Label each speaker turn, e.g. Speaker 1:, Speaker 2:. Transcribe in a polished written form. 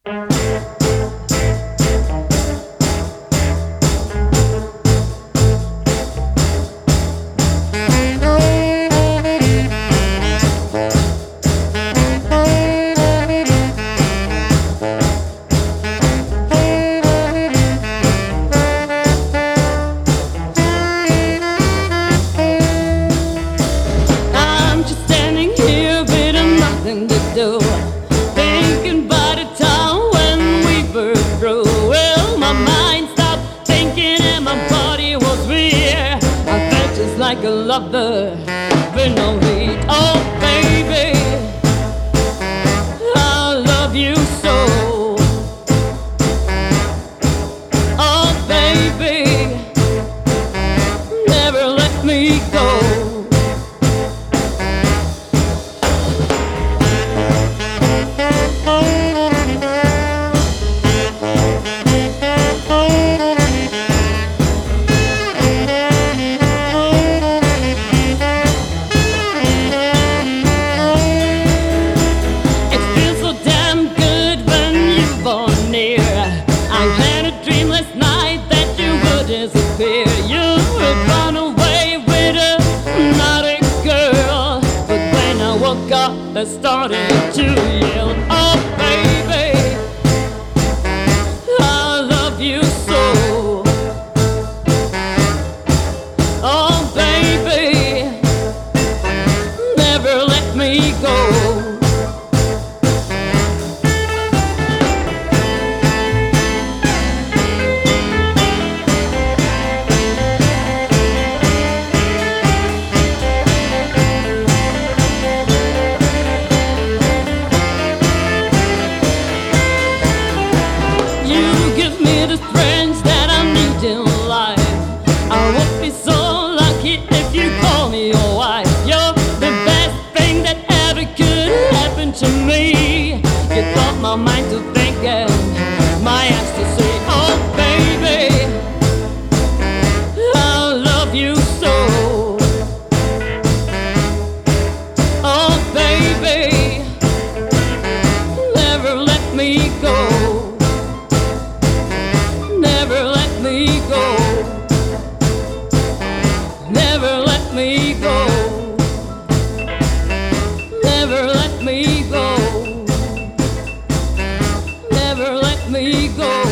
Speaker 1: I'm just standing here with nothing to do, thinking about the time when we were through. Well, my mind stopped thinking and my body was weird. I felt just like a lover with no heat. Oh, baby, I love you so. Oh, baby, never let me go. I had a dream last night that you would disappear. You would run away with another girl. But when I woke up, I started to yell, oh baby, I love you so. Oh baby, never let me go. The friends that I need in life. I would be so lucky if you call me your wife. You're the best thing that ever could happen to me. You taught my mind to think and my eyes to see. Oh baby, I love you so. Oh baby, never let me go. Never let me go. Never let me go. Never let me go. Never let me go.